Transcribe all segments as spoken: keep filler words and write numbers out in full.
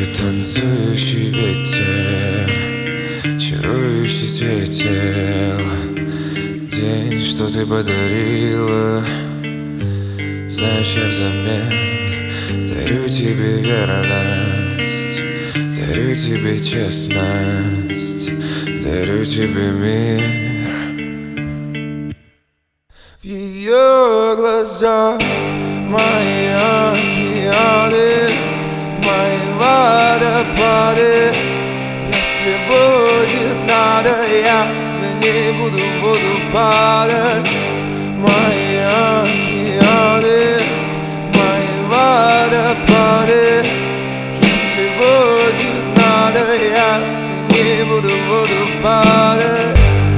Ночью танцующий ветер, чарующий светил. День, что ты подарила, знаешь, я взамен дарю тебе верность, дарю тебе честность, дарю тебе мир. В ее глазах мои океаны, мои водопады. Если будет надо, я за ней буду в воду падать. Мои океаны, мои водопады. Если будет надо, я за ней буду в воду падать.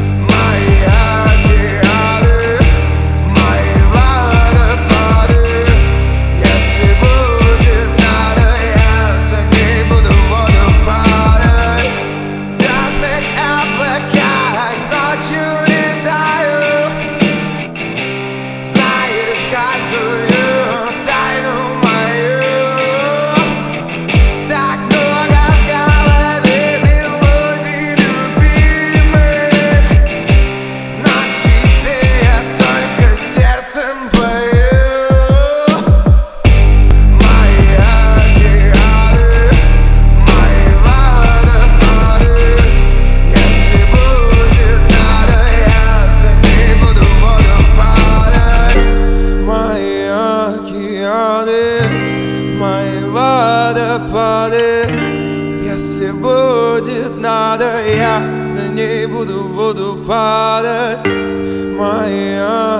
Мои водопады. Если будет надо, я за ней буду в воду падать. Мои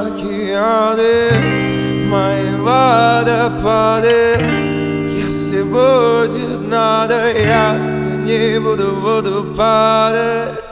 океаны, мои водопады. Если будет надо, я за ней буду в воду падать.